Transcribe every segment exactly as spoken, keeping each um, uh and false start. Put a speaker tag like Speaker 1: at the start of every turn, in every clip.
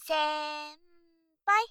Speaker 1: 先輩、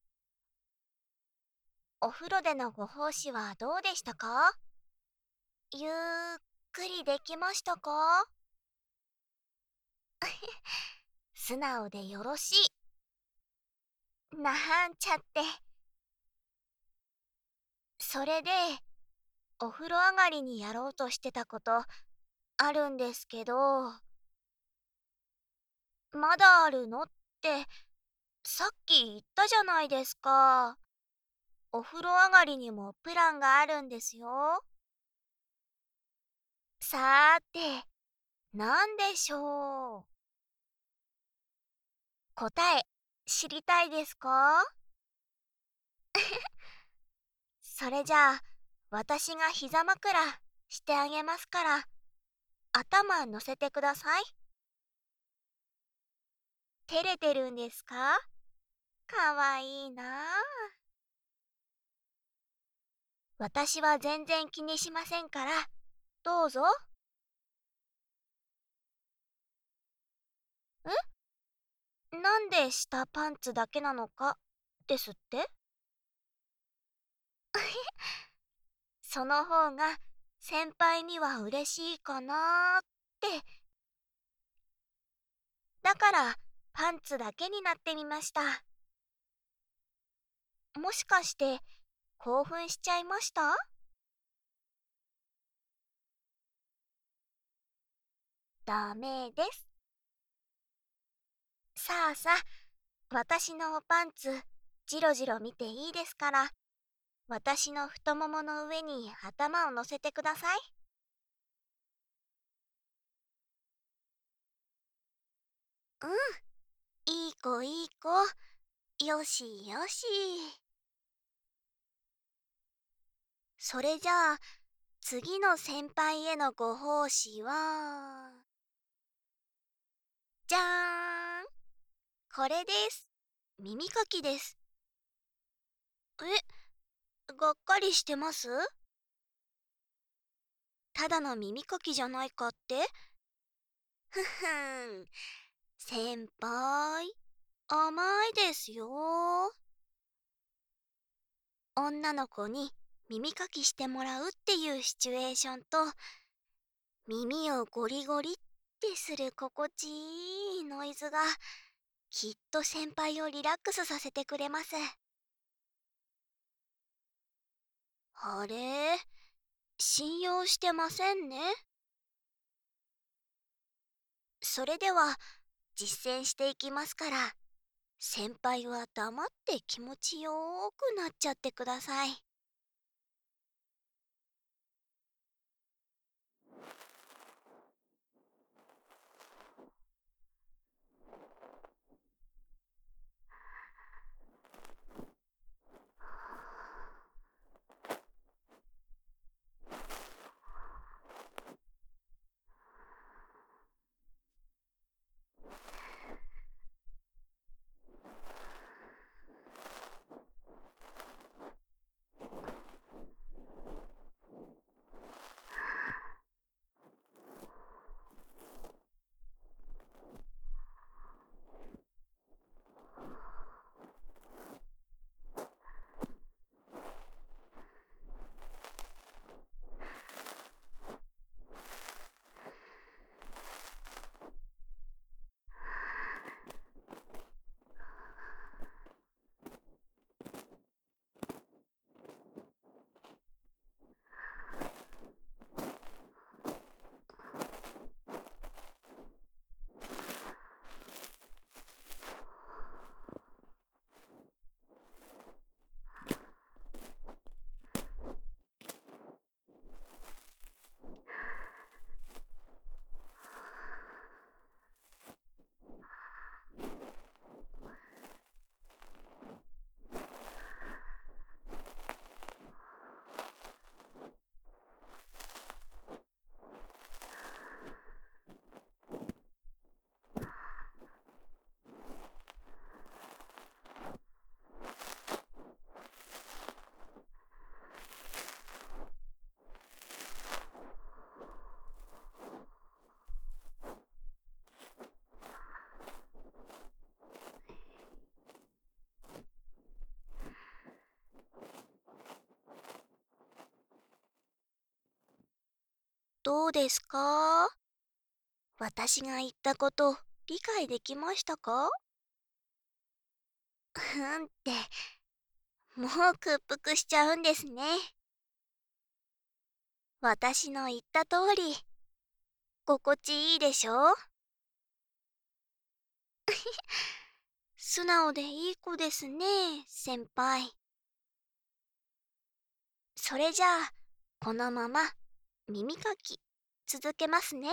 Speaker 1: お風呂でのご奉仕はどうでしたか？ゆっくりできましたか？素直でよろしい。なんちゃって。それで、お風呂上がりにやろうとしてたこと、あるんですけど、まだあるのって、さっき言ったじゃないですか。お風呂上がりにもプランがあるんですよ。さーて、なんでしょう。答え、知りたいですか？それじゃあ、私が膝枕してあげますから、頭乗せてください。照れてるんですか？かわいいなあ。私は全然気にしませんから、どうぞ。ん？なんで下パンツだけなのかですって？その方が先輩には嬉しいかなーって。だからパンツだけになってみました。もしかして興奮しちゃいました？ダメです。さあさあ、私のおパンツ、じろじろ見ていいですから、私の太ももの上に頭を乗せてください。うん、いい子いい子。よしよし。それじゃあ、次の先輩へのご奉仕は、じゃーん、これです。耳かきです。え、がっかりしてます？ただの耳かきじゃないかって？ふふん、先輩、甘いですよ。女の子に耳かきしてもらうっていうシチュエーションと、耳をゴリゴリってする心地いいノイズが、きっと先輩をリラックスさせてくれます。あれ、信用してませんね。それでは、実践していきますから、先輩は黙って気持ちよーくなっちゃってください。 どうですか？私が言ったこと理解できましたか？ふんって、もう屈服しちゃうんですね。私の言った通り、心地いいでしょ？素直でいい子ですね、先輩。それじゃあ、このまま耳かき続けますね。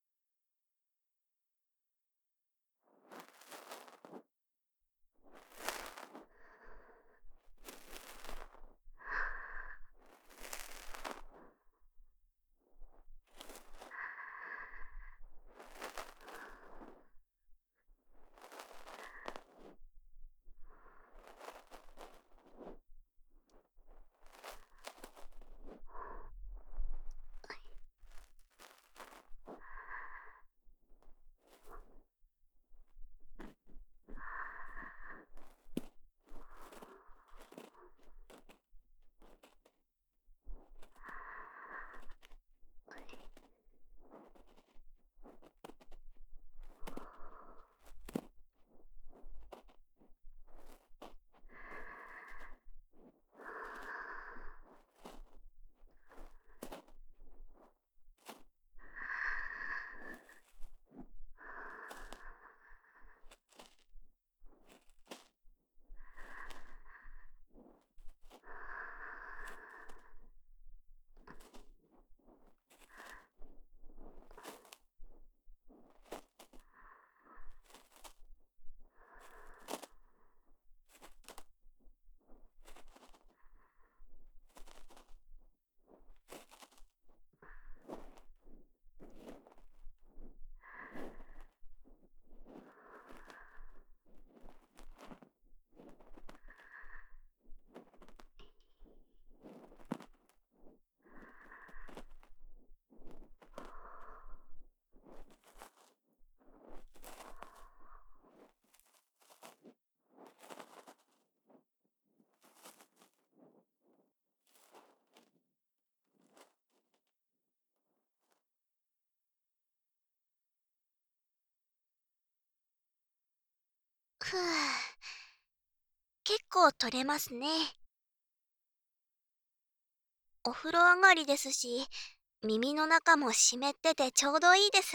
Speaker 1: ふぅ、結構取れますね。お風呂上がりですし、耳の中も湿っててちょうどいいです。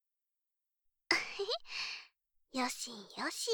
Speaker 1: よしよし。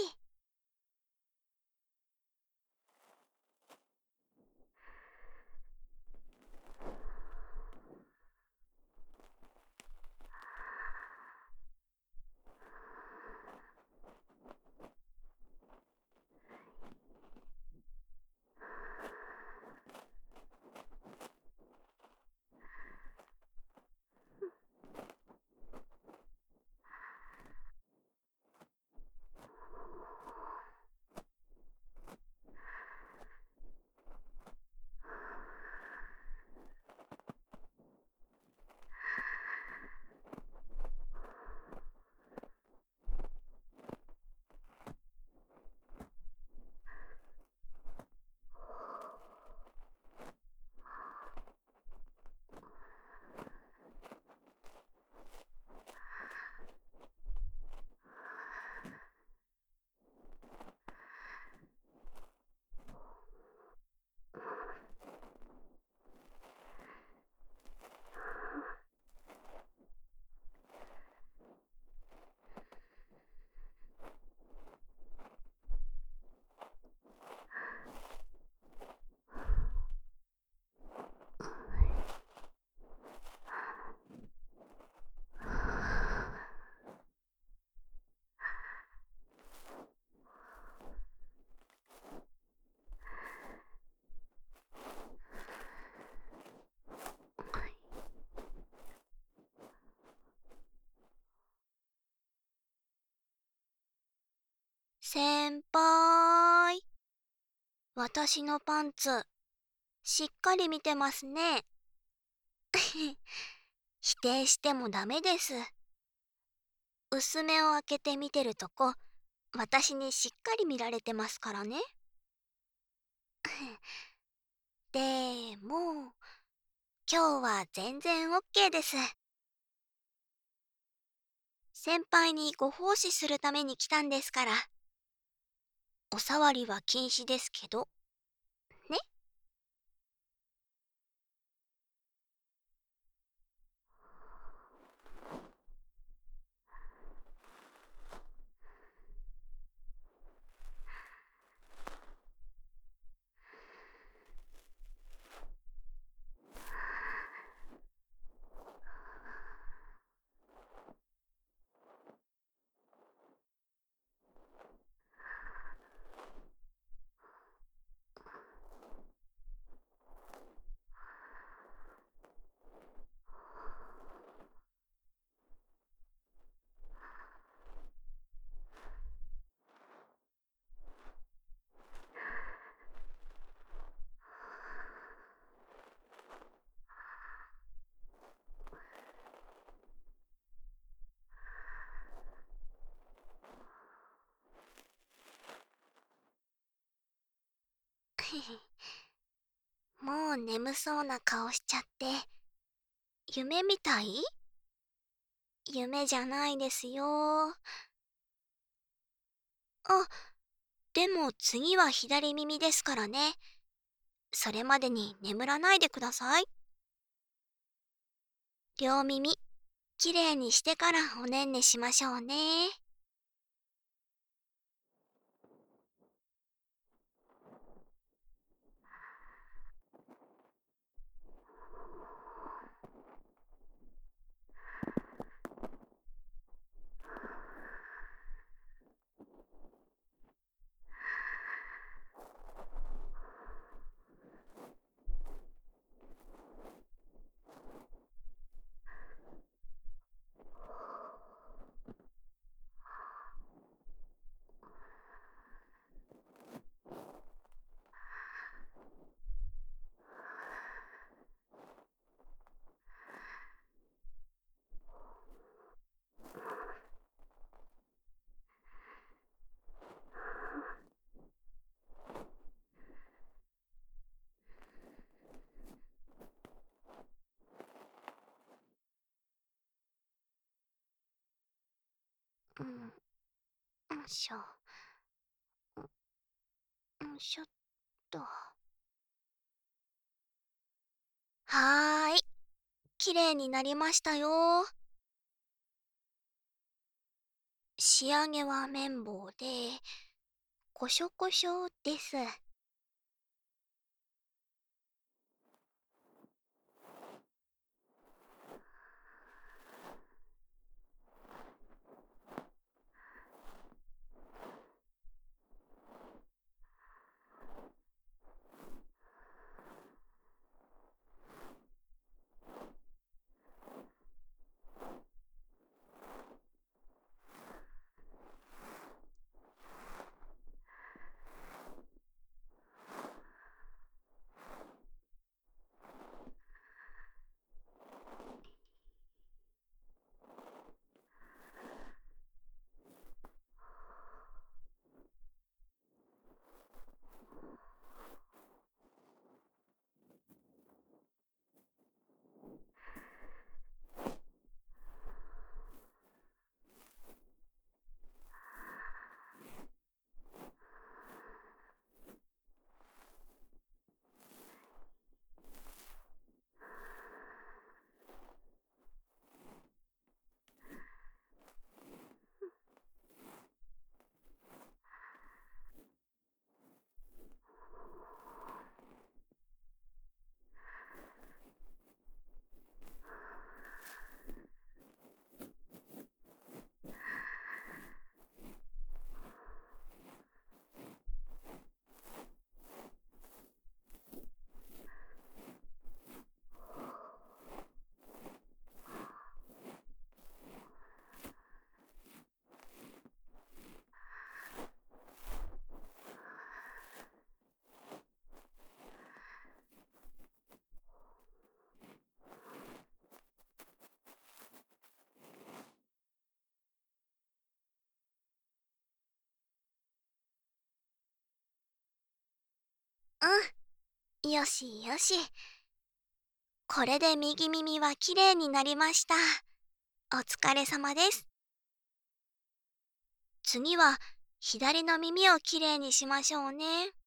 Speaker 1: 先輩、私のパンツ、しっかり見てますね。否定してもダメです。薄目を開けて見てるとこ、私にしっかり見られてますからね。でも、今日は全然オッケーです。 先輩にご奉仕するために来たんですから。お触りは禁止ですけど。ね。もう眠そうな顔しちゃって。夢みたい？夢じゃないですよ。あ、でも次は左耳ですからね。それまでに眠らないでください。両耳、きれいにしてからおねんねしましょうね。うん、よいしょ。よいしょっと。はーい。きれいになりましたよ。仕上げは綿棒で、こしょこしょです。うん、よしよし。これで右耳はきれいになりました。お疲れ様です。 次は左の耳をきれいにしましょうね。